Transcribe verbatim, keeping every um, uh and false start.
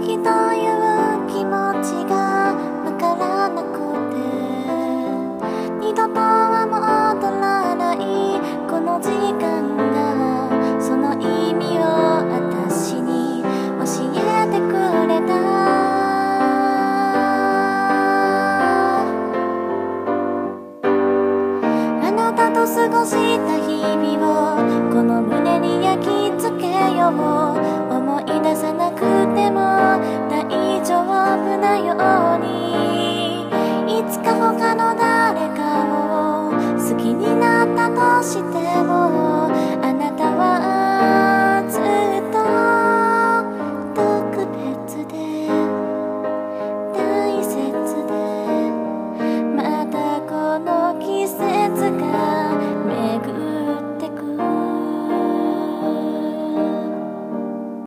きという気持ちがわからなくて、二度とは戻らないこの時間がその意味を私に教えてくれた。あなたと過ごした日々をこの胸に焼き付けよう。思い出さなくても大丈夫なように、いつか他の誰かを好きになったとしても、あなたは